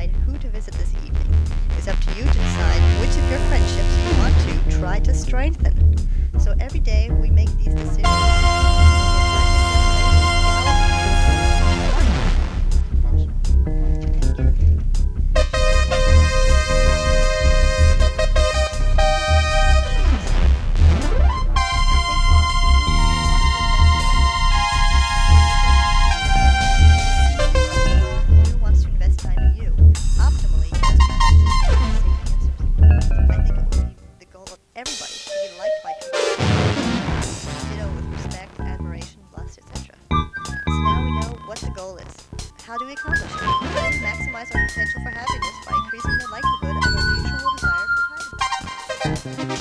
decide who to visit this evening. It's up to you to decide which of your friendships you want to try to strengthen. So every day we make these decisions. Who wants to invest time in you? Optimally, you must be questions with safe answers. I think it would be the goal of everybody to be liked by people. Ditto with respect, admiration, lust, etc. So now we know what the goal is. How do we accomplish it? How do we maximize our potential for happiness by increasing the likelihood of a mutual desire for time?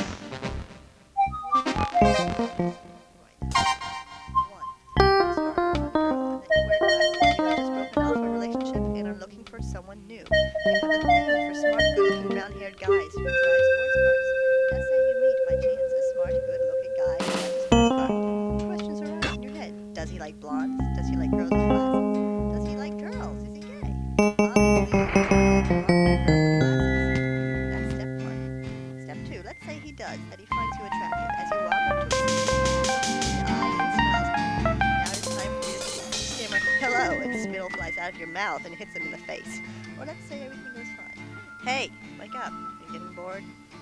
Right. One, start with one girl, and then you wear glasses. You have just broken off a relationship and are looking for someone new. You have a thing for smart, good-looking, brown-haired guys who drive sports cars. Let's say you meet by chance a smart, good-looking guy who drives a sports car. Questions arise in your head. Does he like blondes? Does he like girls with glasses? Does he like girls? Is he gay? Obviously, you don't want to walk with a girl with glasses. That's step one. Step two. Let's say he does, that he finds you attractive. As you walk up to him, he eyes and smiles at you. Now it's time for you to stammer hello, and spittle flies out of your mouth and hits him in the face. Or let's say everything goes fine. Hey, wake up. Are you getting bored?